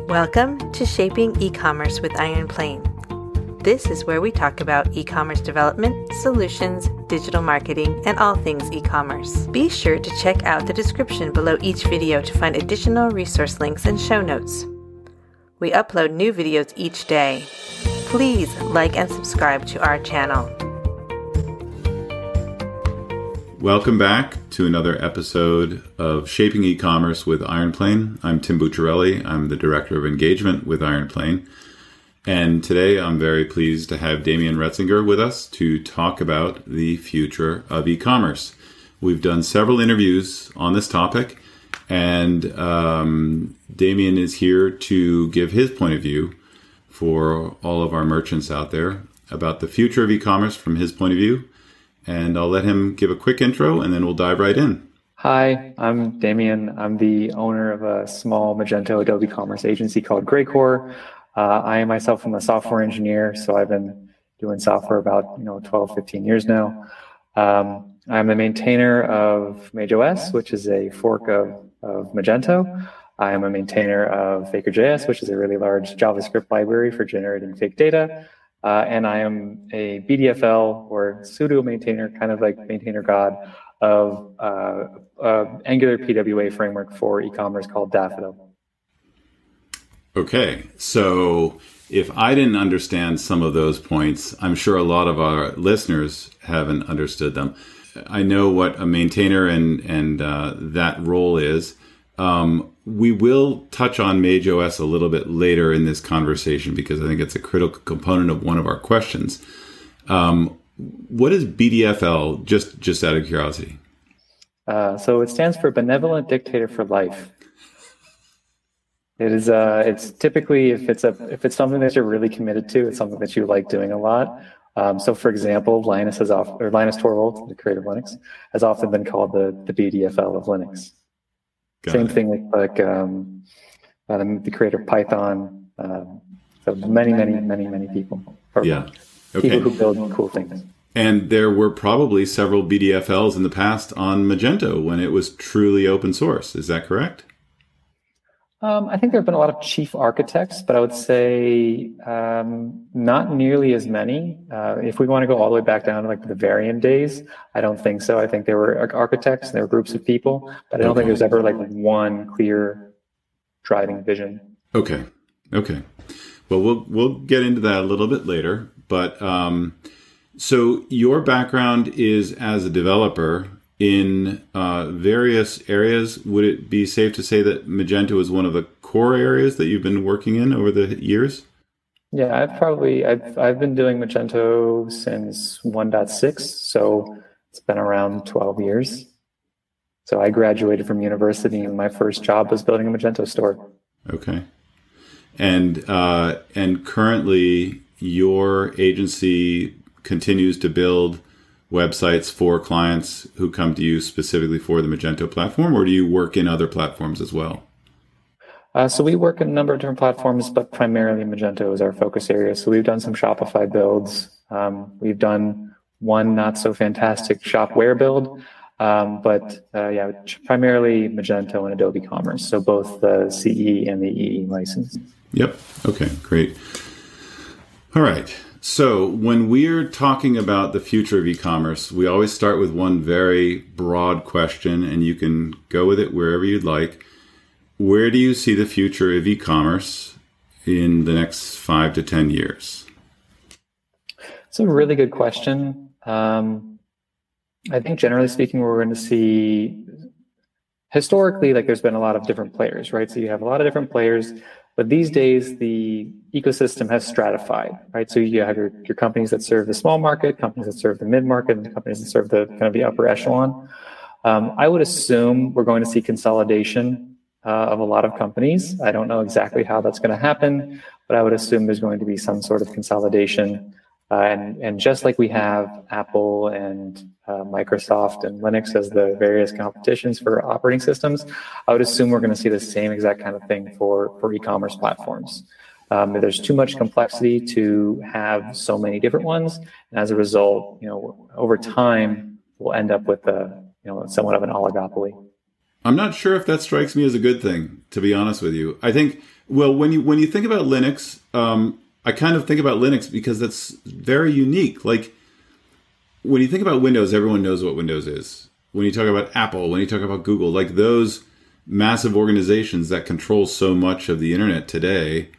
Welcome to Shaping E-Commerce with Iron Plane. This is where we talk about e-commerce development, solutions, digital marketing, and all things e-commerce. Be sure to check out the description below each video to find additional resource links and show notes. We upload new videos each day. Please like and subscribe to our channel. Welcome back to another episode of Shaping E-Commerce with Iron Plane. I'm Tim Bucciarelli. I'm the Director of Engagement with Iron Plane. And today I'm very pleased to have Damian Retzinger with us to talk about the future of e-commerce. We've done several interviews on this topic, and Damian is here to give his point of view for all of our merchants out there about the future of e-commerce from his point of view. And I'll let him give a quick intro, and then we'll dive right in. Hi, I'm Damian. I'm the owner of a small Magento Adobe Commerce agency called Greycore. I myself am a software engineer, so I've been doing software about 12, 15 years now. I'm the maintainer of MageOS, which is a fork of Magento. I am a maintainer of Faker.js, which is a really large JavaScript library for generating fake data. And I am a BDFL or pseudo maintainer, kind of like maintainer god of Angular PWA framework for e-commerce called Daffodil. Okay, so if I didn't understand some of those points, I'm sure a lot of our listeners haven't understood them. I know what a maintainer and that role is. We will touch on MageOS a little bit later in this conversation because I think it's a critical component of one of our questions. What is BDFL, just out of curiosity? So it stands for Benevolent Dictator for Life. It is. It's typically if it's something that you're really committed to, it's something that you like doing a lot. So, for example, Linus Torvalds, the creator of Linux, has often been called the BDFL of Linux. Same thing with the creator of Python. So many people. Yeah. Okay. People who build cool things. And there were probably several BDFLs in the past on Magento when it was truly open source. Is that correct? I think there have been a lot of chief architects, but I would say not nearly as many. If we want to go all the way back down to like the Varian days, I don't think so. I think there were architects and there were groups of people, but I don't think there's ever like one clear driving vision. Okay. Well, we'll get into that a little bit later. But so your background is as a developer in various areas. Would it be safe to say that Magento is one of the core areas that you've been working in over the years? Yeah, I've been doing Magento since 1.6, so it's been around 12 years. So I graduated from university, and my first job was building a Magento store. Okay, and currently your agency continues to build websites for clients who come to you specifically for the Magento platform, or do you work in other platforms as well? So we work in a number of different platforms, but primarily Magento is our focus area. So we've done some Shopify builds. We've done one not so fantastic Shopware build, but primarily Magento and Adobe Commerce. So both the CE and the EE license. Yep. Okay, great. All right. So when we're talking about the future of e-commerce, we always start with one very broad question, and you can go with it wherever you'd like. Where do you see the future of e-commerce in the next 5 to 10 years? It's a really good question. I think generally speaking, we're going to see historically, like there's been a lot of different players, right? So you have a lot of different players. But these days, the ecosystem has stratified, right? So you have your companies that serve the small market, companies that serve the mid-market, and companies that serve the kind of the upper echelon. I would assume we're going to see consolidation of a lot of companies. I don't know exactly how that's going to happen, but I would assume there's going to be some sort of consolidation. And just like we have Apple and Microsoft and Linux as the various competitions for operating systems, I would assume we're going to see the same exact kind of thing for e-commerce platforms. There's too much complexity to have so many different ones, and as a result, over time, we'll end up with somewhat of an oligopoly. I'm not sure if that strikes me as a good thing, to be honest with you. I think, well, when you think about Linux, I kind of think about Linux because that's very unique. Like, when you think about Windows, everyone knows what Windows is. When you talk about Apple, when you talk about Google, like those massive organizations that control so much of the internet today,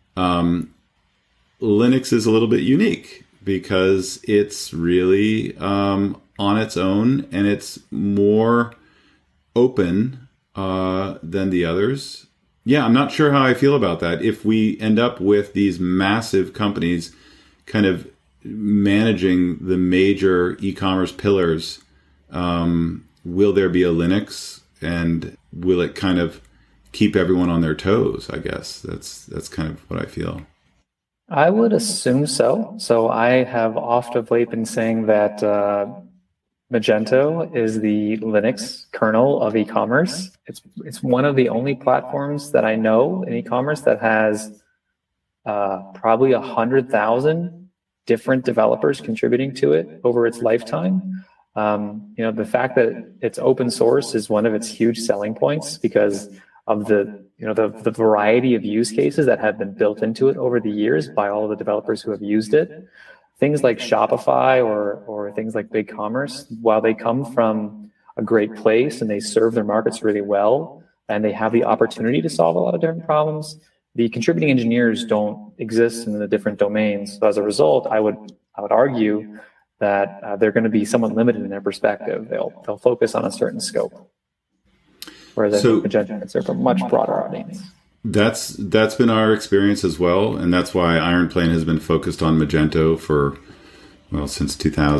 Linux is a little bit unique because it's really on its own and it's more open than the others. Yeah, I'm not sure how I feel about that. If we end up with these massive companies kind of managing the major e-commerce pillars, will there be a Linux, and will it kind of keep everyone on their toes? I guess that's kind of what I feel. I would assume so. So I have oft of late been saying that Magento is the Linux kernel of e-commerce. It's one of the only platforms that I know in e-commerce that has probably 100,000 different developers contributing to it over its lifetime. The fact that it's open source is one of its huge selling points because of the variety of use cases that have been built into it over the years by all of the developers who have used it. Things like Shopify or things like BigCommerce, while they come from a great place and they serve their markets really well, and they have the opportunity to solve a lot of different problems, the contributing engineers don't exist in the different domains. So as a result, I would argue that they're going to be somewhat limited in their perspective. They'll focus on a certain scope, whereas I think Magento can serve a much broader audience. That's been our experience as well, and that's why IronPlane has been focused on Magento since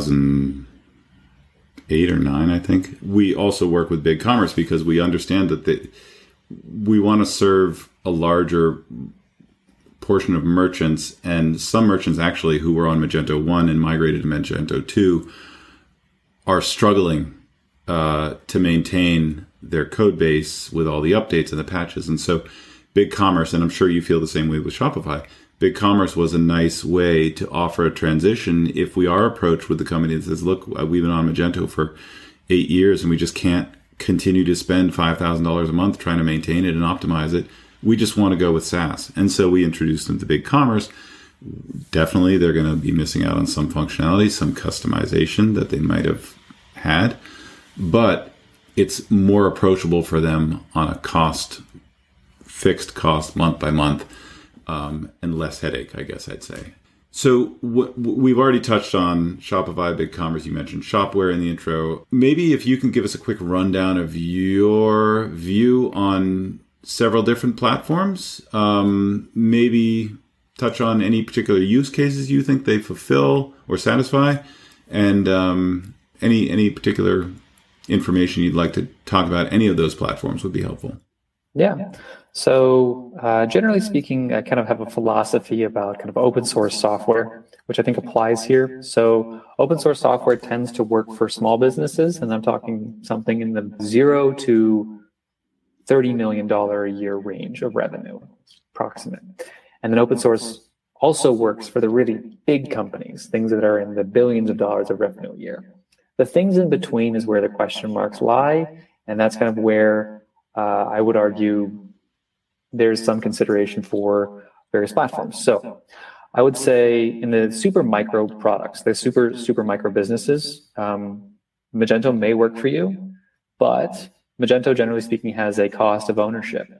2008 or 9, I think. We also work with BigCommerce because we understand that we want to serve a larger portion of merchants, and some merchants actually who were on Magento 1 and migrated to Magento 2 are struggling to maintain their code base with all the updates and the patches. And so BigCommerce, and I'm sure you feel the same way with Shopify, BigCommerce was a nice way to offer a transition if we are approached with the company that says, look, we've been on Magento for 8 years and we just can't continue to spend $5,000 a month trying to maintain it and optimize it. We just want to go with SaaS. And so we introduced them to BigCommerce. Definitely, they're going to be missing out on some functionality, some customization that they might have had, but it's more approachable for them on a fixed cost month by month, and less headache, I guess I'd say. So we've already touched on Shopify, BigCommerce. You mentioned Shopware in the intro. Maybe if you can give us a quick rundown of your view on several different platforms, maybe touch on any particular use cases you think they fulfill or satisfy, and any particular information you'd like to talk about any of those platforms would be helpful. Yeah. So generally speaking, I kind of have a philosophy about kind of open source software, which I think applies here. So open source software tends to work for small businesses, and I'm talking something in the $0 to $30 million a year range of revenue, approximate. And then open source also works for the really big companies, things that are in the billions of dollars of revenue a year. The things in between is where the question marks lie, and that's kind of where I would argue there's some consideration for various platforms. So I would say in the super micro products, the super micro businesses, Magento may work for you, but Magento, generally speaking, has a cost of ownership.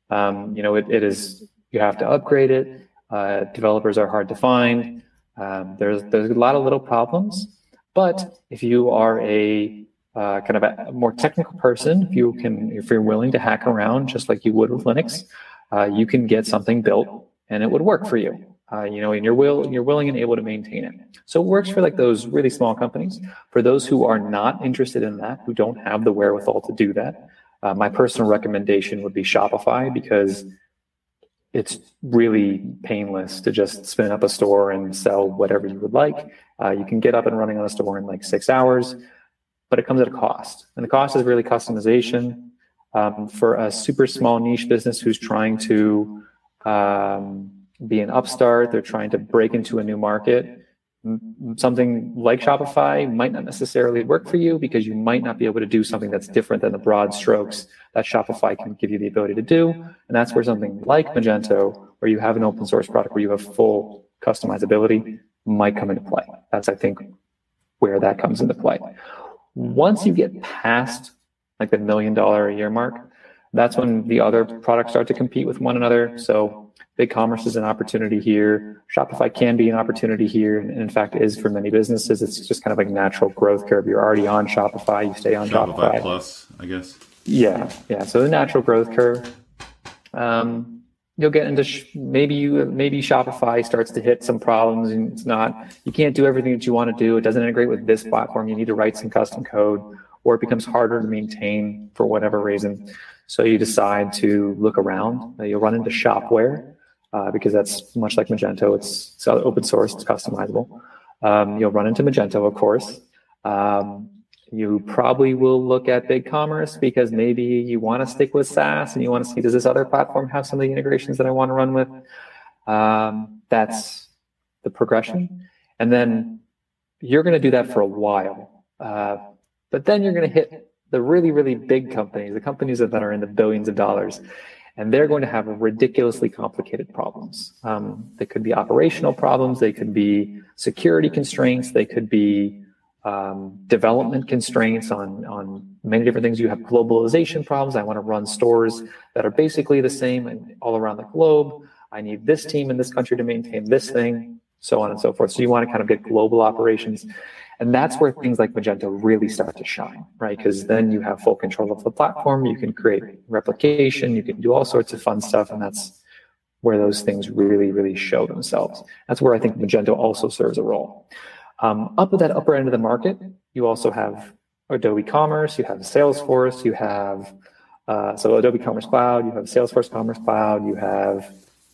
It is, you have to upgrade it. Developers are hard to find. There's a lot of little problems, but if you are a kind of a more technical person, if you're willing to hack around just like you would with Linux, you can get something built and it would work for you. And you're willing and able to maintain it. So it works for like those really small companies. For those who are not interested in that, who don't have the wherewithal to do that, my personal recommendation would be Shopify, because it's really painless to just spin up a store and sell whatever you would like. You can get up and running on a store in like 6 hours, but it comes at a cost. And the cost is really customization. For a super small niche business who's trying to be an upstart, they're trying to break into a new market, something like Shopify might not necessarily work for you because you might not be able to do something that's different than the broad strokes that Shopify can give you the ability to do. And that's where something like Magento, where you have an open source product where you have full customizability, might come into play. That's, I think, where that comes into play. Once you get past like the $1 million a year mark, that's when the other products start to compete with one another. So BigCommerce is an opportunity here. Shopify can be an opportunity here, and in fact is for many businesses. It's just kind of like a natural growth curve. You're already on Shopify, you stay on Shopify. Plus, I guess. Yeah. So the natural growth curve. You'll get into maybe Shopify starts to hit some problems, and you can't do everything that you want to do. It doesn't integrate with this platform. You need to write some custom code, or it becomes harder to maintain for whatever reason. So you decide to look around. You'll run into Shopware because that's much like Magento. It's open source. It's customizable. You'll run into Magento, of course. You probably will look at BigCommerce because maybe you want to stick with SaaS and you want to see, does this other platform have some of the integrations that I want to run with? That's the progression. And then you're going to do that for a while. But then you're going to hit the really, really big companies, the companies that are in the billions of dollars, and they're going to have ridiculously complicated problems. They could be operational problems. They could be security constraints. They could be development constraints on many different things. You have globalization problems. I want to run stores that are basically the same all around the globe. I need this team in this country to maintain this thing, so on and so forth. So you want to kind of get global operations. And that's where things like Magento really start to shine, right? Because then you have full control of the platform. You can create replication. You can do all sorts of fun stuff. And that's where those things really, really show themselves. That's where I think Magento also serves a role. Up at that upper end of the market, you also have Adobe Commerce, you have Salesforce, you have, so Adobe Commerce Cloud, you have Salesforce Commerce Cloud, you have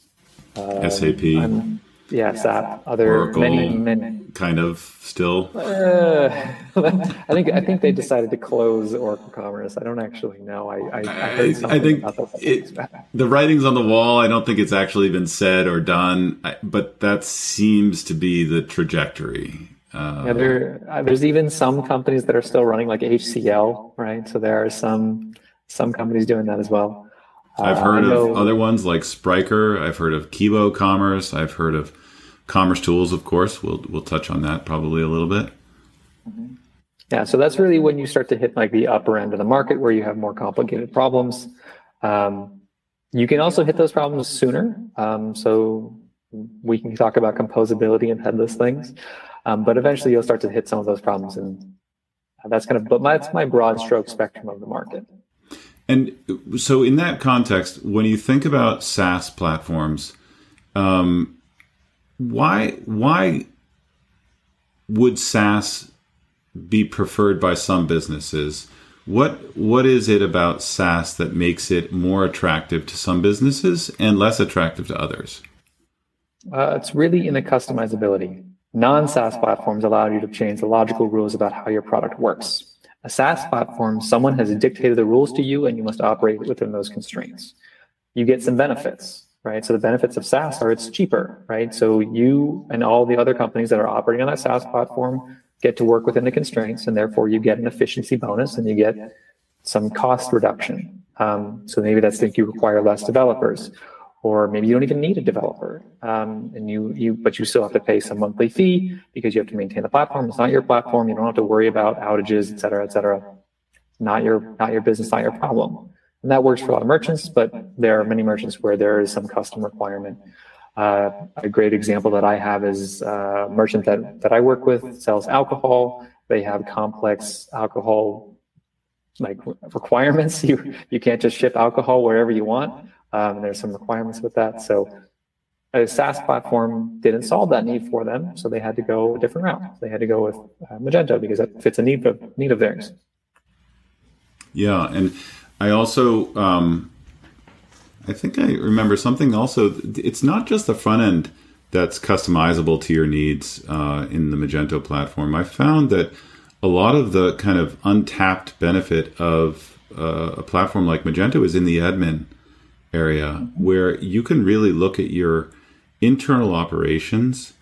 SAP. SAP, other Oracle, many. Kind of still. I think they decided to close Oracle Commerce. I don't actually know. I heard something. I think about that. The writing's on the wall. I don't think it's actually been said or done, but that seems to be the trajectory. There's even some companies that are still running, like HCL, right? So there are some companies doing that as well. I've heard of other ones like Spryker. I've heard of Kibo Commerce. I've heard of Commerce Tools, of course. We'll touch on that probably a little bit. Mm-hmm. Yeah, so that's really when you start to hit like the upper end of the market where you have more complicated problems. You can also hit those problems sooner. So we can talk about composability and headless things. But eventually you'll start to hit some of those problems. And that's my broad stroke spectrum of the market. And so in that context, when you think about SaaS platforms, why would SaaS be preferred by some businesses? What is it about SaaS that makes it more attractive to some businesses and less attractive to others? It's really in the customizability. Non-SaaS platforms allow you to change the logical rules about how your product works. A SaaS platform, someone has dictated the rules to you and you must operate within those constraints. You get some benefits, right? So the benefits of SaaS are it's cheaper, right? So you and all the other companies that are operating on that SaaS platform get to work within the constraints, and therefore you get an efficiency bonus and you get some cost reduction. So maybe that's think you require less developers, or maybe you don't even need a developer, but you still have to pay some monthly fee because you have to maintain the platform. It's not your platform. You don't have to worry about outages, et cetera, et cetera. Not your business, not your problem. And that works for a lot of merchants, but there are many merchants where there is some custom requirement. A great example that I have is a merchant that I work with sells alcohol. They have complex alcohol like requirements. You can't just ship alcohol wherever you want. There's some requirements with that. So a SaaS platform didn't solve that need for them. So they had to go a different route. They had to go with Magento because that fits a need of theirs. Yeah. And I also, I think I remember something also. It's not just the front end that's customizable to your needs in the Magento platform. I found that a lot of the kind of untapped benefit of a platform like Magento is in the admin area, where you can really look at your internal operations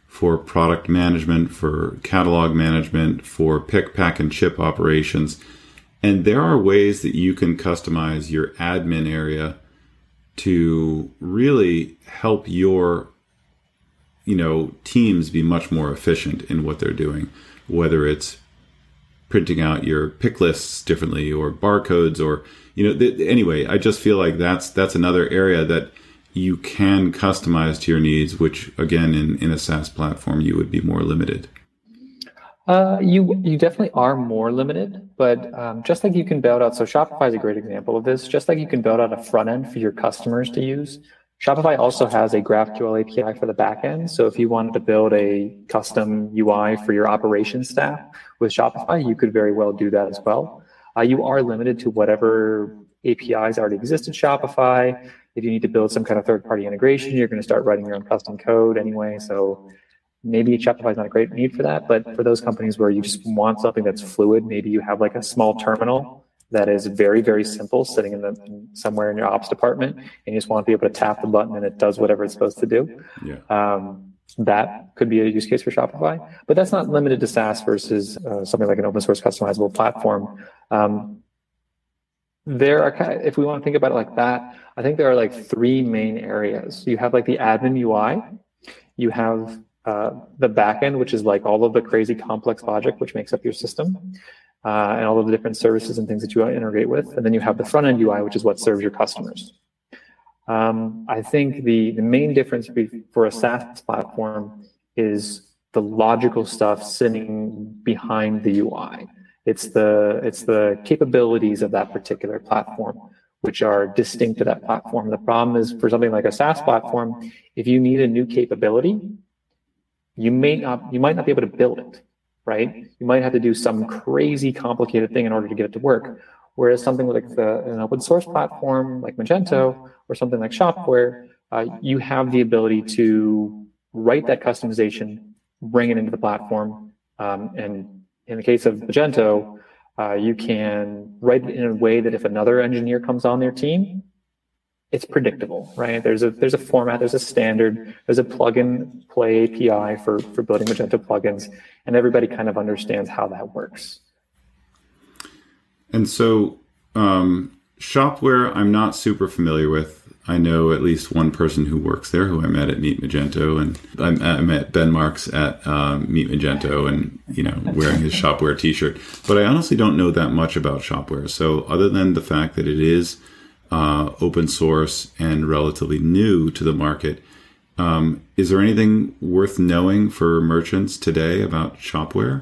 for product management, for catalog management, for pick, pack, and ship operations. And there are ways that you can customize your admin area to really help your, teams be much more efficient in what they're doing, whether it's printing out your pick lists differently or barcodes or, anyway, I just feel like that's another area that you can customize to your needs, which again, in a SaaS platform, you would be more limited. You definitely are more limited, but just like you can build out, so Shopify is a great example of this, just like you can build out a front end for your customers to use, Shopify also has a GraphQL API for the back end. So if you wanted to build a custom UI for your operations staff with Shopify, you could very well do that as well. You are limited to whatever APIs already exist in Shopify. If you need to build some kind of third-party integration, you're going to start writing your own custom code anyway. So maybe Shopify is not a great need for that, but for those companies where you just want something that's fluid, maybe you have like a small terminal that is very, very simple sitting somewhere in your ops department, and you just want to be able to tap the button and it does whatever it's supposed to do. Yeah. That could be a use case for Shopify, but that's not limited to SaaS versus something like an open source customizable platform. There are, if we want to think about it like that, I think there are like three main areas. You have like the admin UI, you have the backend, which is like all of the crazy complex logic which makes up your system, and all of the different services and things that you integrate with. And then you have the front end UI, which is what serves your customers. I think the main difference for a SaaS platform is the logical stuff sitting behind the UI. It's the capabilities of that particular platform, which are distinct to that platform. The problem is for something like a SaaS platform, if you need a new capability, you might not be able to build it, right? You might have to do some crazy complicated thing in order to get it to work. Whereas something like an open source platform like Magento or something like Shopware, you have the ability to write that customization, bring it into the platform. And in the case of Magento, you can write it in a way that if another engineer comes on their team, it's predictable, right? There's a format, there's a standard, there's a plugin play API for building Magento plugins, and everybody kind of understands how that works. And so Shopware, I'm not super familiar with. I know at least one person who works there who I met at Meet Magento, and I met Ben Marks at Meet Magento, and wearing his Shopware T-shirt. But I honestly don't know that much about Shopware. So other than the fact that it is open source and relatively new to the market, is there anything worth knowing for merchants today about Shopware?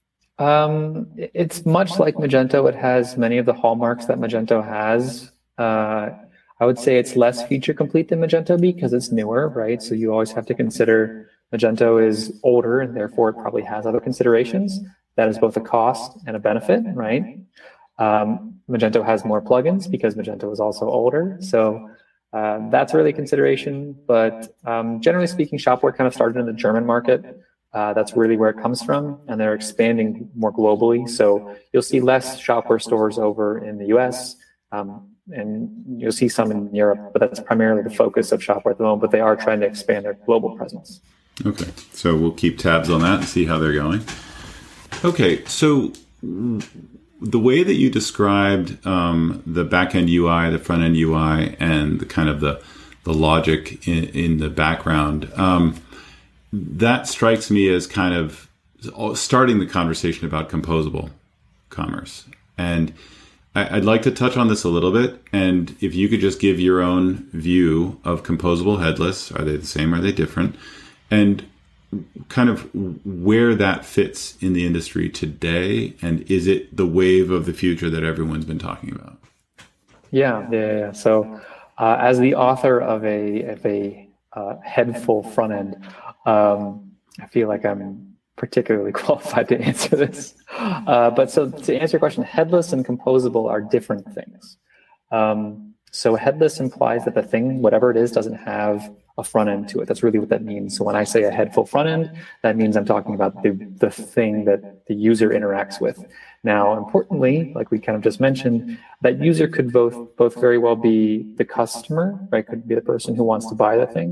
It's much like Magento. It has many of the hallmarks that Magento has. I would say it's less feature complete than Magento because it's newer, right? So you always have to consider Magento is older and therefore it probably has other considerations. That is both a cost and a benefit, right? Magento has more plugins because Magento is also older. So that's really a consideration. But generally speaking, Shopware kind of started in the German market. That's really where it comes from, and they're expanding more globally. So you'll see less Shopware stores over in the US, and you'll see some in Europe, but that's primarily the focus of Shopware at the moment, but they are trying to expand their global presence. Okay, so we'll keep tabs on that and see how they're going. Okay, so the way that you described the back-end UI, the front-end UI, and the kind of the logic in the background, that strikes me as kind of starting the conversation about composable commerce. And I'd like to touch on this a little bit. And if you could just give your own view of composable headless, are they the same? Are they different? And kind of where that fits in the industry today. And is it the wave of the future that everyone's been talking about? Yeah. So as the author of a headful front end, I feel like I'm particularly qualified to answer this. But so to answer your question, headless and composable are different things. So headless implies that the thing, whatever it is, doesn't have a front end to it. That's really what that means. So when I say a headful front end, that means I'm talking about the thing that the user interacts with. Now, importantly, like we kind of just mentioned, that user could both very well be the customer, right? Could be the person who wants to buy the thing,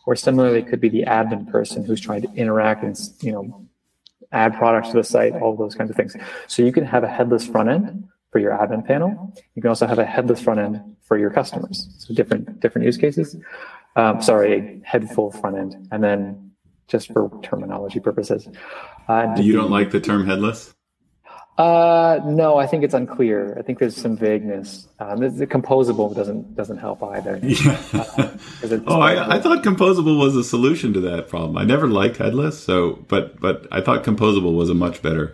Or similarly, it could be the admin person who's trying to interact and, add products to the site, all those kinds of things. So you can have a headless front end for your admin panel. You can also have a headless front end for your customers. So different use cases. A headful front end. And then just for terminology purposes. You don't like the term headless? No, I think it's unclear. I think there's some vagueness. The composable doesn't help either. Yeah. I thought composable was a solution to that problem. I never liked headless, but I thought composable was a much better.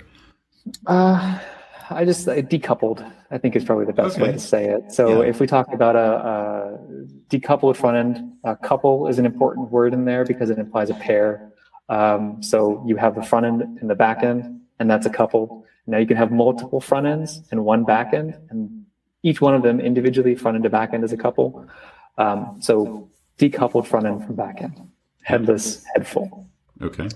Decoupled, I think is probably the best way to say it. So if we talk about a decoupled front end, couple is an important word in there because it implies a pair. So you have the front end and the back end, and that's a couple. Now you can have multiple front ends and one back end, and each one of them individually, front end to back end, is a couple. So decoupled front end from back end, headless, headful. Okay.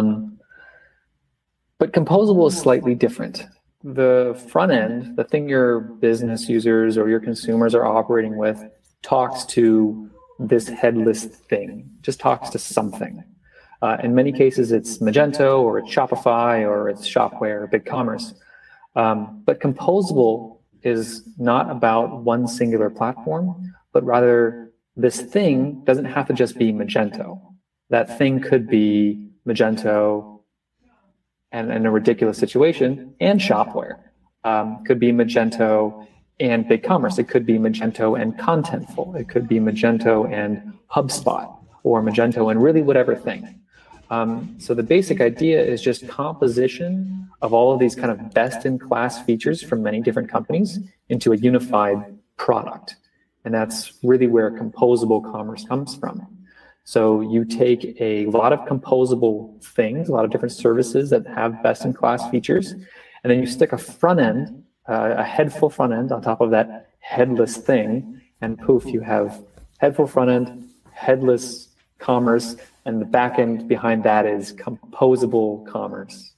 But composable is slightly different. The front end, the thing your business users or your consumers are operating with, talks to this headless thing, just talks to something. In many cases, it's Magento or it's Shopify or it's Shopware or BigCommerce. But composable is not about one singular platform, but rather this thing doesn't have to just be Magento. That thing could be Magento and in a ridiculous situation, and Shopware. Could be Magento and BigCommerce. It could be Magento and Contentful. It could be Magento and HubSpot, or Magento and really whatever thing. So the basic idea is just composition of all of these kind of best-in-class features from many different companies into a unified product. And that's really where composable commerce comes from. So you take a lot of composable things, a lot of different services that have best-in-class features, and then you stick a front end, a headful front end on top of that headless thing, and poof, you have headful front end, headless commerce, and the back end behind that is composable commerce.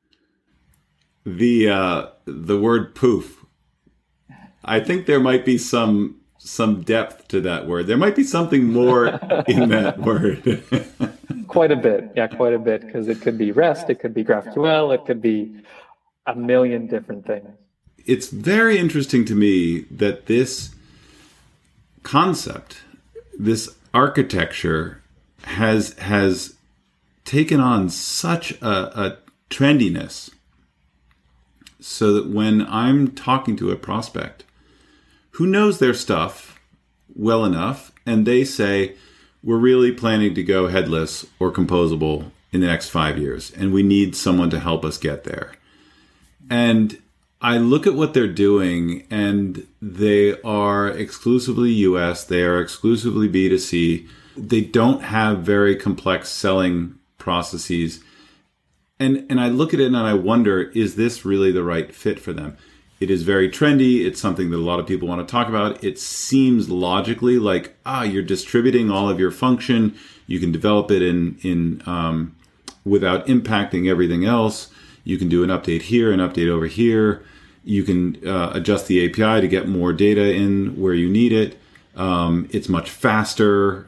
The word poof, I think there might be some depth to that word. There might be something more in that word. Quite a bit, because it could be REST, it could be GraphQL, it could be a million different things. It's very interesting to me that this concept, this architecture, has taken on such a trendiness, so that when I'm talking to a prospect who knows their stuff well enough, and they say, we're really planning to go headless or composable in the next 5 years, and we need someone to help us get there. And I look at what they're doing, and they are exclusively US, they are exclusively B2C. They don't have very complex selling processes. And I look at it and I wonder, is this really the right fit for them? It is very trendy. It's something that a lot of people want to talk about. It seems logically like, you're distributing all of your function. You can develop it in without impacting everything else. You can do an update here, an update over here. You can adjust the API to get more data in where you need it. It's much faster.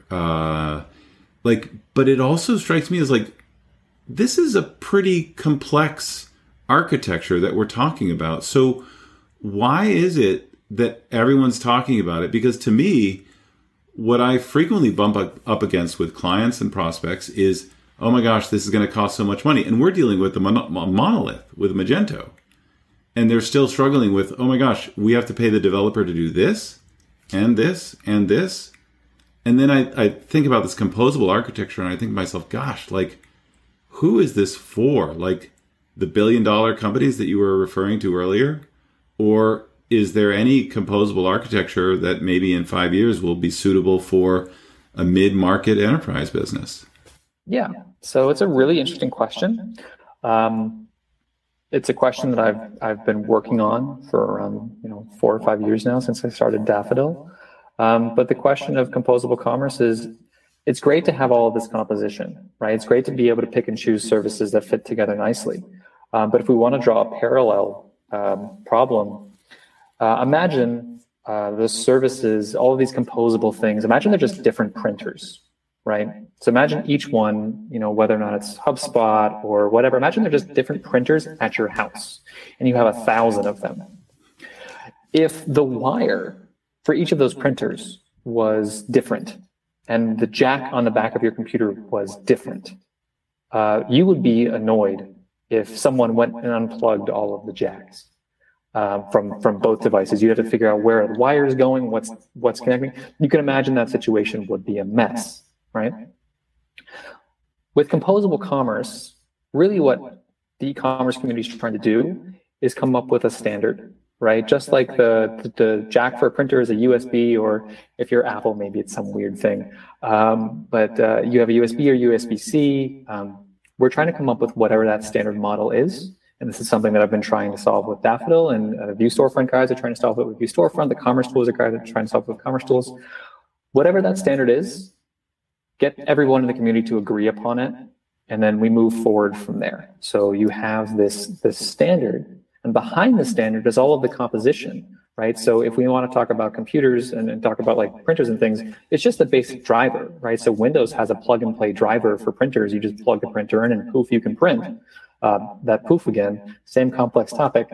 But it also strikes me as like, this is a pretty complex architecture that we're talking about. So why is it that everyone's talking about it? Because to me, what I frequently bump up against with clients and prospects is, oh my gosh, this is going to cost so much money. And we're dealing with the monolith with Magento. And they're still struggling with, oh my gosh, we have to pay the developer to do this and this and this. And then I think about this composable architecture and I think to myself, gosh, like, who is this for? Like the $1 billion companies that you were referring to earlier? Or is there any composable architecture that maybe in 5 years will be suitable for a mid-market enterprise business? Yeah, so it's a really interesting question. It's a question that I've been working on for around 4 or 5 years now since I started Daffodil. But the question of composable commerce is, it's great to have all of this composition, right? It's great to be able to pick and choose services that fit together nicely. But if we want to draw a parallel problem, imagine the services, all of these composable things, imagine they're just different printers, right? So imagine each one, whether or not it's HubSpot or whatever, imagine they're just different printers at your house and you have 1,000 of them. If the wire for each of those printers was different and the jack on the back of your computer was different, you would be annoyed if someone went and unplugged all of the jacks from both devices. You have to figure out where the wire is going, what's connecting. You can imagine that situation would be a mess, right? With composable commerce, really what the e-commerce community is trying to do is come up with a standard, right? Just like the jack for a printer is a USB, or if you're Apple, maybe it's some weird thing. But you have a USB or USB-C. We're trying to come up with whatever that standard model is. And this is something that I've been trying to solve with Daffodil, and Vue Storefront guys are trying to solve it with Vue Storefront. The Commerce Tools are guys are trying to solve it with Commerce Tools. Whatever that standard is, get everyone in the community to agree upon it, and then we move forward from there. So you have this standard, and behind the standard is all of the composition, right? So if we want to talk about computers and talk about like printers and things, it's just a basic driver, right? So Windows has a plug and play driver for printers. You just plug the printer in and poof, you can print. That poof again, same complex topic.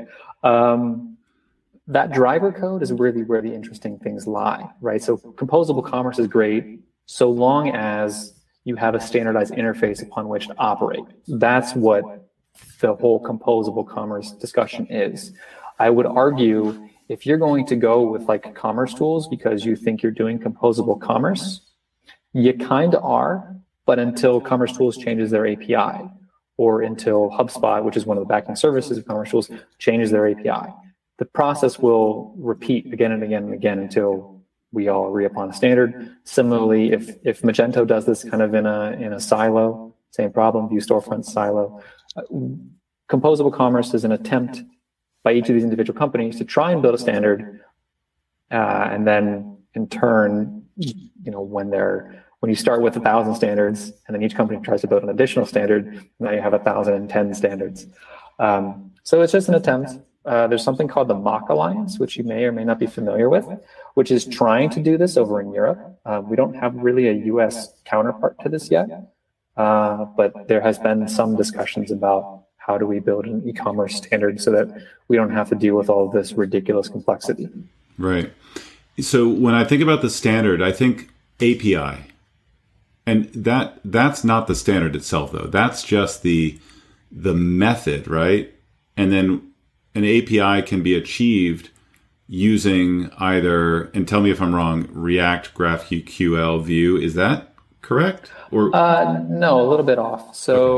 That driver code is really where the interesting things lie, right? So composable commerce is great so long as you have a standardized interface upon which to operate. That's what the whole composable commerce discussion is. I would argue if you're going to go with like Commerce Tools because you think you're doing composable commerce, you kind of are, but until Commerce Tools changes their API, or until HubSpot, which is one of the backend services of Commerce Tools, changes their API. The process will repeat again and again and again until we all agree upon a standard. Similarly, if Magento does this kind of in a silo, same problem, Vue Storefront silo. Composable commerce is an attempt by each of these individual companies to try and build a standard, and then in turn, when you start with 1,000 standards, and then each company tries to build an additional standard, now you have 1,010 standards. So it's just an attempt. There's something called the MACH Alliance, which you may or may not be familiar with, which is trying to do this over in Europe. We don't have really a US counterpart to this yet, but there has been some discussions about how do we build an e-commerce standard so that we don't have to deal with all of this ridiculous complexity. Right. So when I think about the standard, I think API. And that's not the standard itself, though. That's just the method, right? And then an API can be achieved using either, and tell me if I'm wrong, React, GraphQL, Vue. Is that correct? Or no, a little bit off.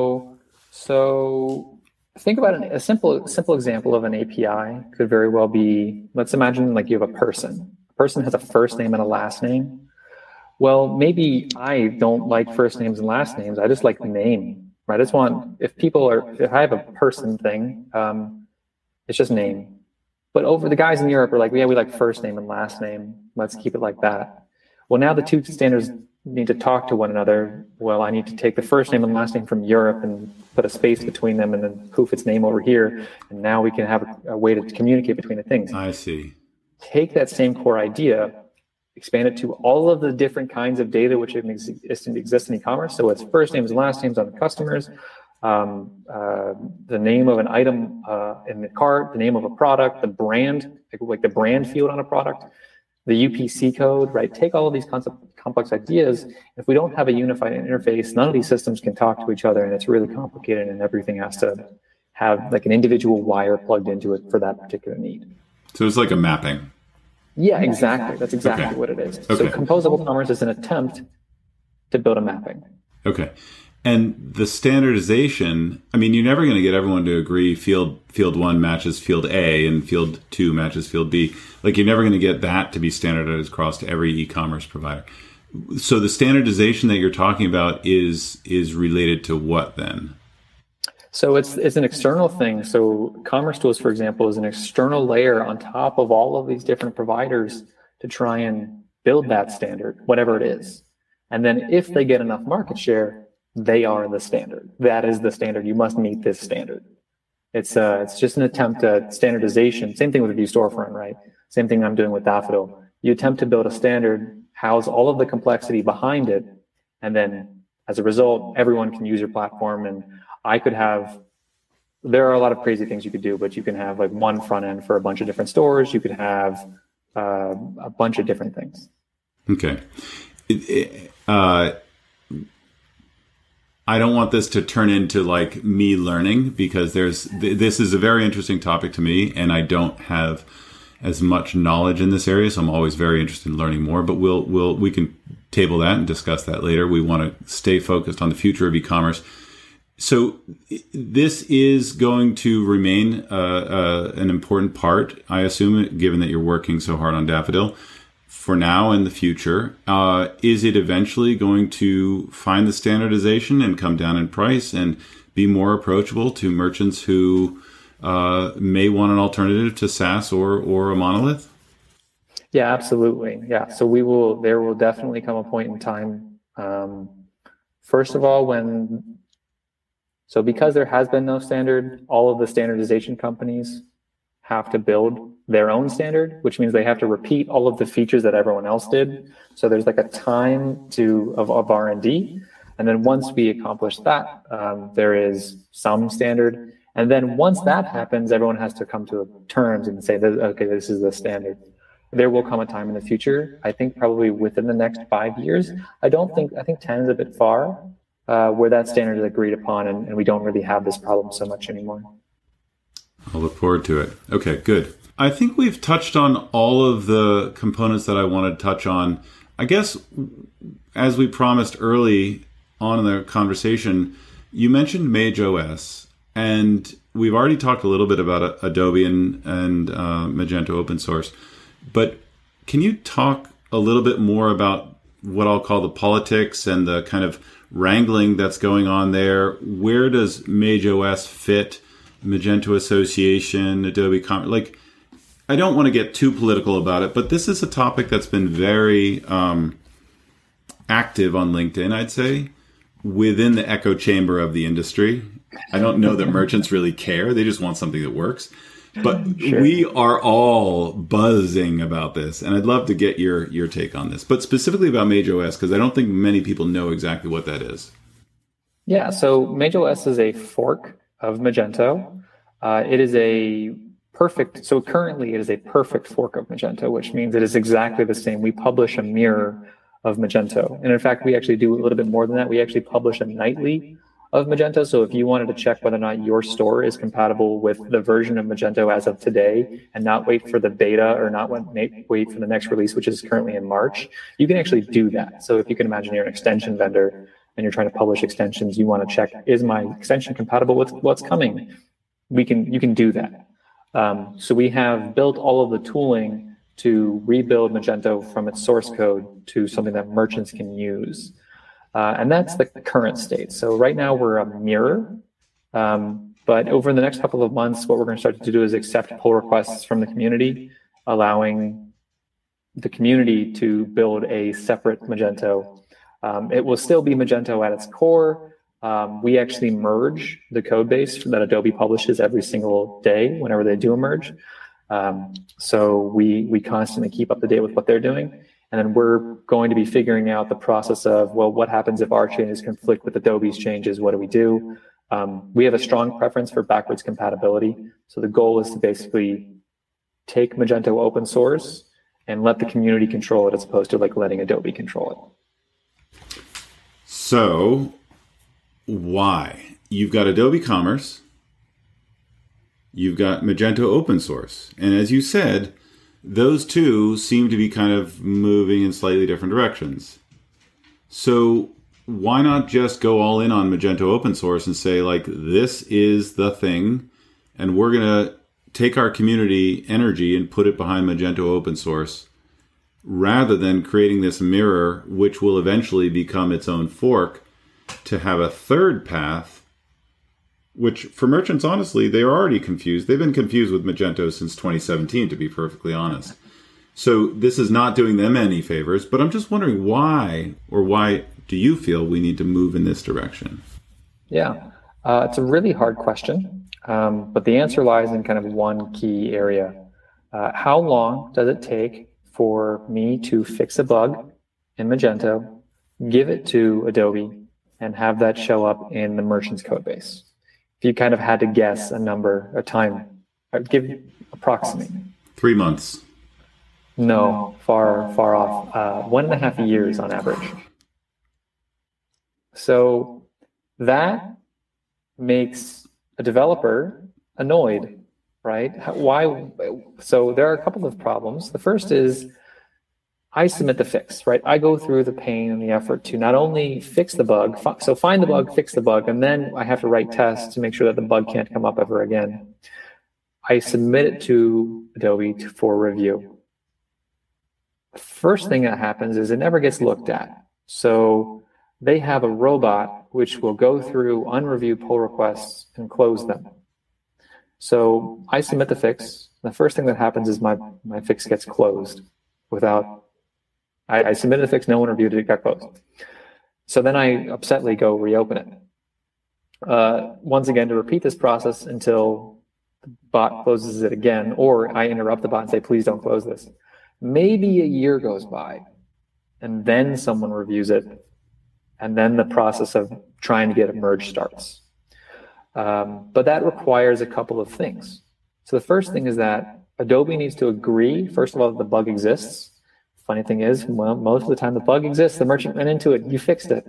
So think about a simple example of an API could very well be, let's imagine like you have a person. A person has a first name and a last name. Well, maybe I don't like first names and last names. I just like the name, right? I just want, if I have a person thing, it's just name. But over the guys in Europe are like, yeah, we like first name and last name. Let's keep it like that. Well, now the two standards need to talk to one another. Well, I need to take the first name and last name from Europe and put a space between them and then poof its name over here. And now we can have a way to communicate between the things. I see. Take that same core idea, expand it to all of the different kinds of data which exist in e-commerce. So it's first names and last names on the customers, the name of an item in the cart, the name of a product, the brand, like the brand field on a product, the UPC code, right? Take all of these complex ideas. If we don't have a unified interface, none of these systems can talk to each other, and it's really complicated, and everything has to have like an individual wire plugged into it for that particular need. So it's like a mapping. Yeah, exactly. That's exactly what it is. Okay. So composable commerce is an attempt to build a mapping. Okay. And the standardization, I mean, you're never going to get everyone to agree field 1 matches field A and field 2 matches field B. Like, you're never going to get that to be standardized across to every e-commerce provider. So the standardization that you're talking about is related to what then? So it's an external thing. So Commerce Tools, for example, is an external layer on top of all of these different providers to try and build that standard, whatever it is. And then if they get enough market share, they are the standard. That is the standard. You must meet this standard. It's just an attempt at standardization. Same thing with Vue Storefront, right? Same thing I'm doing with Daffodil. You attempt to build a standard, house all of the complexity behind it, And then as a result, everyone can use your platform. And there are a lot of crazy things you could do, but you can have like one front end for a bunch of different stores. You could have a bunch of different things. Okay. I don't want this to turn into like me learning, because this is a very interesting topic to me, and I don't have as much knowledge in this area, so I'm always very interested in learning more. But we can table that and discuss that later. We want to stay focused on the future of e-commerce. So this is going to remain an important part, I assume, given that you're working so hard on Daffodil. For now and the future, is it eventually going to find the standardization and come down in price and be more approachable to merchants who may want an alternative to SaaS or a monolith? Yeah, absolutely. Yeah, so there will definitely come a point in time. First of all, because there has been no standard, all of the standardization companies have to build their own standard, which means they have to repeat all of the features that everyone else did. So there's like a time of R&D. And then once we accomplish that, there is some standard. And then once that happens, everyone has to come to terms and say, okay, this is the standard. There will come a time in the future, I think probably within the next 5 years. I think 10 is a bit far, where that standard is agreed upon, and we don't really have this problem so much anymore. I'll look forward to it. Okay, good. I think we've touched on all of the components that I wanted to touch on. I guess, as we promised early on in the conversation, you mentioned MageOS, and we've already talked a little bit about Adobe and Magento open source. But can you talk a little bit more about what I'll call the politics and the kind of wrangling that's going on there? Where does MageOS fit? Magento Association, Adobe Commerce, like, I don't want to get too political about it, but this is a topic that's been very active on LinkedIn, I'd say, within the echo chamber of the industry. I don't know that merchants really care. They just want something that works. But sure, we are all buzzing about this, and I'd love to get your take on this, but specifically about MageOS, because I don't think many people know exactly what that is. Yeah, so MageOS is a fork of Magento. It is currently it is a perfect fork of Magento, which means it is exactly the same. We publish a mirror of Magento. And in fact, we actually do a little bit more than that. We actually publish a nightly of Magento. So if you wanted to check whether or not your store is compatible with the version of Magento as of today and not wait for the beta or not wait for the next release, which is currently in March, you can actually do that. So if you can imagine you're an extension vendor and you're trying to publish extensions, you want to check, is my extension compatible with what's coming? You can do that. So we have built all of the tooling to rebuild Magento from its source code to something that merchants can use. And that's the current state. So right now we're a mirror, but over the next couple of months, what we're going to start to do is accept pull requests from the community, allowing the community to build a separate Magento. It will still be Magento at its core. We actually merge the code base that Adobe publishes every single day whenever they do a merge. So we constantly keep up to date with what they're doing. And then we're going to be figuring out the process of, well, what happens if our changes conflict with Adobe's changes? What do we do? We have a strong preference for backwards compatibility. So the goal is to basically take Magento open source and let the community control it as opposed to like letting Adobe control it. So why? You've got Adobe Commerce, you've got Magento open source. And as you said, those two seem to be kind of moving in slightly different directions. So why not just go all in on Magento open source and say, like, this is the thing, and we're going to take our community energy and put it behind Magento open source, rather than creating this mirror, which will eventually become its own fork, to have a third path, which for merchants, honestly, they're already confused. They've been confused with Magento since 2017, to be perfectly honest. So this is not doing them any favors, but I'm just wondering why do you feel we need to move in this direction? Yeah, it's a really hard question, but the answer lies in kind of one key area. How long does it take for me to fix a bug in Magento, give it to Adobe, and have that show up in the merchant's code base? If you kind of had to guess a number, a time, I'd give approximate. 3 months. No, far off. 1.5 years on average. So that makes a developer annoyed, right? Why? So there are a couple of problems. The first is I submit the fix, right? I go through the pain and the effort to not only fix the bug, so find the bug, fix the bug, and then I have to write tests to make sure that the bug can't come up ever again. I submit it to Adobe for review. First thing that happens is it never gets looked at. So they have a robot which will go through unreviewed pull requests and close them. So I submit the fix. The first thing that happens is my fix gets closed without, I submitted the fix, no one reviewed it, it got closed. So then I upsetly go reopen it. Once again, to repeat this process until the bot closes it again, or I interrupt the bot and say, please don't close this. Maybe a year goes by, and then someone reviews it, and then the process of trying to get it merged starts. But that requires a couple of things. So the first thing is that Adobe needs to agree, first of all, that the bug exists. Funny thing is, well, most of the time the bug exists, the merchant ran into it, you fixed it.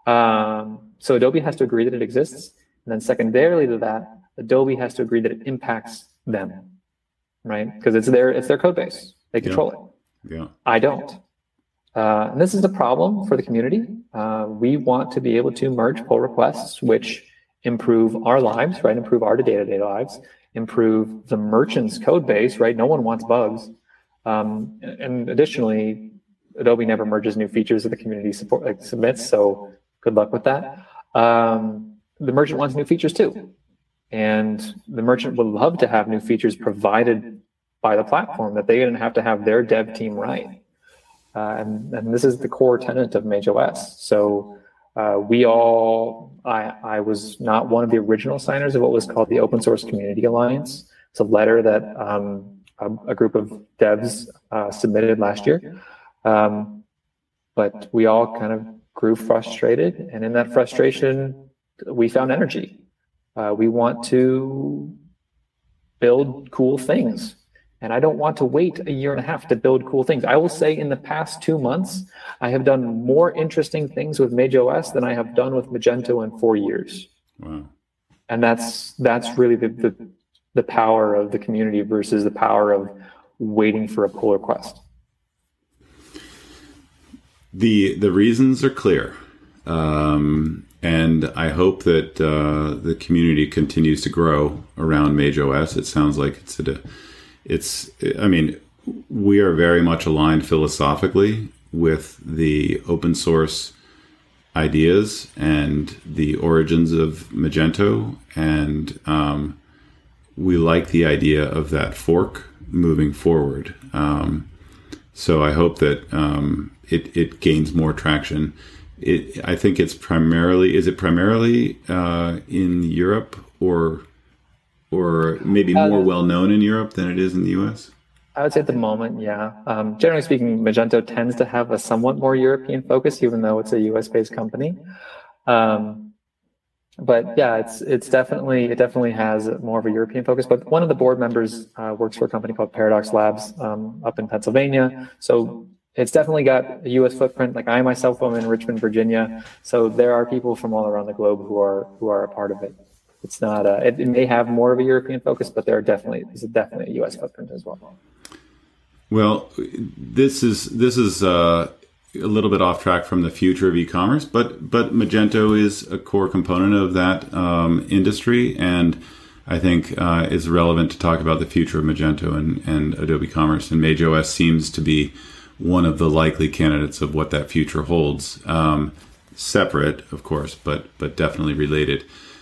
So Adobe has to agree that it exists. And then secondarily to that, Adobe has to agree that it impacts them, right? Because it's their code base. They control it. Yeah. I don't. And this is a problem for the community. We want to be able to merge pull requests, which improve our lives, right? Improve our day-to-day lives, improve the merchant's code base, right? No one wants bugs. And additionally, Adobe never merges new features that the community submits, so good luck with that. The merchant wants new features too. And the merchant would love to have new features provided by the platform that they didn't have to have their dev team write. And this is the core tenet of MageOS. So I was not one of the original signers of what was called the Open Source Community Alliance. It's a letter that a group of devs submitted last year. But we all kind of grew frustrated. And in that frustration, we found energy. We want to build cool things. And I don't want to wait a year and a half to build cool things. I will say in the past 2 months, I have done more interesting things with MageOS than I have done with Magento in 4 years. Wow. And that's really the power of the community versus the power of waiting for a pull request. The reasons are clear. And I hope that the community continues to grow around MageOS. It sounds like we are very much aligned philosophically with the open source ideas and the origins of Magento. And we like the idea of that fork moving forward. So I hope that it gains more traction. I think is it primarily in Europe or maybe more well-known in Europe than it is in the US? I would say at the moment, yeah. Generally speaking, Magento tends to have a somewhat more European focus, even though it's a US-based company. But yeah, it definitely has more of a European focus. But one of the board members works for a company called Paradox Labs up in Pennsylvania. So it's definitely got a US footprint. Like I myself am in Richmond, Virginia. So there are people from all around the globe who are a part of it. It's not it may have more of a European focus, but there's definitely a US footprint as well. Well, this is a little bit off track from the future of e-commerce, but Magento is a core component of that industry, and I think it's relevant to talk about the future of Magento and Adobe Commerce. And MageOS seems to be one of the likely candidates of what that future holds. Separate, of course, but definitely related.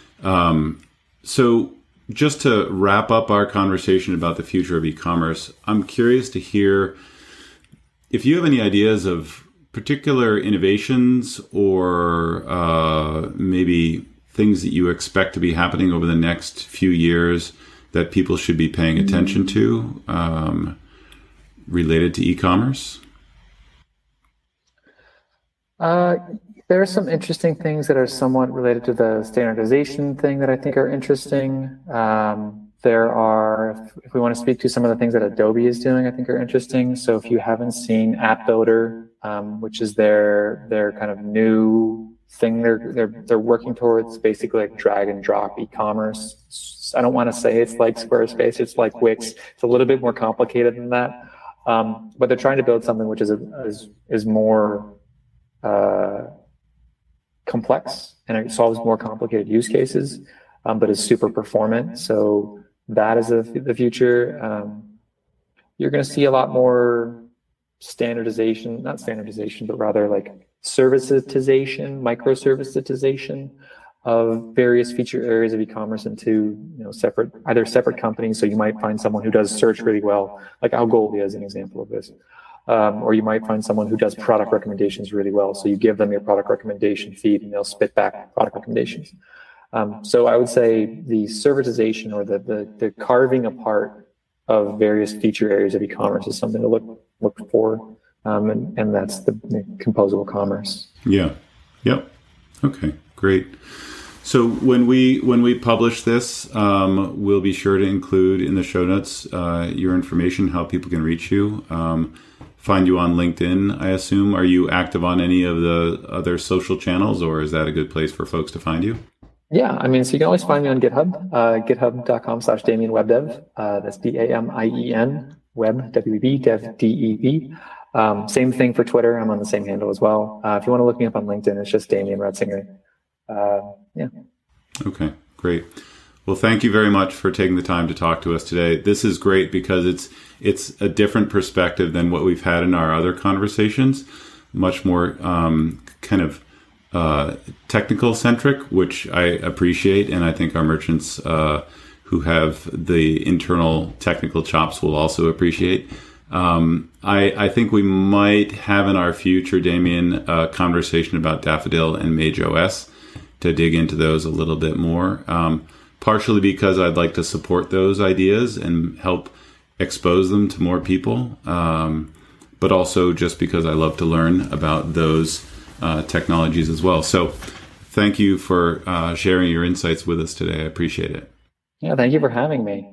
So just to wrap up our conversation about the future of e-commerce, I'm curious to hear if you have any ideas of particular innovations or maybe things that you expect to be happening over the next few years that people should be paying attention to related to e-commerce. There are some interesting things that are somewhat related to the standardization thing that I think are interesting. There are, if we want to speak to some of the things that Adobe is doing, I think are interesting. So if you haven't seen App Builder, which is their kind of new thing they're working towards, basically like drag and drop e-commerce. I don't want to say it's like Squarespace, it's like Wix. It's a little bit more complicated than that. But they're trying to build something which is more complex, and it solves more complicated use cases, but is super performant. So that is the future. You're going to see a lot more standardization, not standardization, but rather like servicitization, microservicitization of various feature areas of e-commerce into separate companies. So you might find someone who does search really well, like Algolia is an example of this. Or you might find someone who does product recommendations really well. So you give them your product recommendation feed and they'll spit back product recommendations. So I would say the servitization or the carving apart of various feature areas of e-commerce is something to look for. And that's the composable commerce. Yeah. Yep. Okay, great. So when we publish this, we'll be sure to include in the show notes your information, how people can reach you. Find you on LinkedIn, I assume. Are you active on any of the other social channels, or is that a good place for folks to find you? Yeah, so you can always find me on GitHub, github.com/DamienWebDev. That's DAMIEN, web, W-E-B, dev, D-E-V. Same thing for Twitter. I'm on the same handle as well. If you want to look me up on LinkedIn, it's just Damien Retzinger. Yeah. Okay, great. Well, thank you very much for taking the time to talk to us today. This is great because it's a different perspective than what we've had in our other conversations, much more kind of technical centric, which I appreciate. And I think our merchants who have the internal technical chops will also appreciate. I think we might have in our future, Damien, a conversation about Daffodil and MageOS to dig into those a little bit more. Partially because I'd like to support those ideas and help expose them to more people, but also just because I love to learn about those technologies as well. So thank you for sharing your insights with us today. I appreciate it. Yeah, thank you for having me.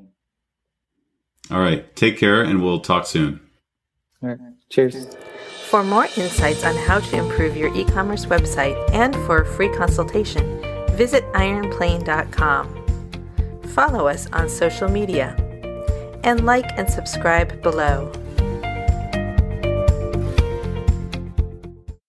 All right, take care and we'll talk soon. All right, cheers. For more insights on how to improve your e-commerce website and for a free consultation, visit ironplane.com. Follow us on social media and like and subscribe below.